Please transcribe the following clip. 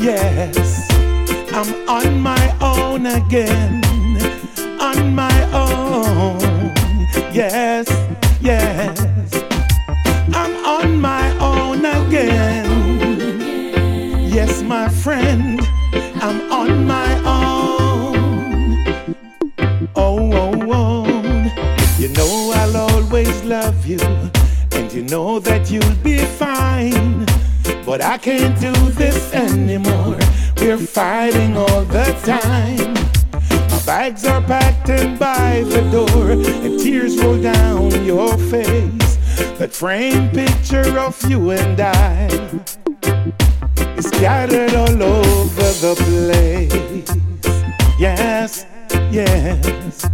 Yes, I'm on my own again. On my own. Yes, yes, I'm on my own again. Yes, my friend, I'm on my own. Oh, oh, oh. You know I'll always love you, and you know that you'll be fine. But I can't do this anymore. We're fighting all the time. My bags are packed and by the door, and tears roll down your face. That framed picture of you and I is scattered all over the place. Yes, yes.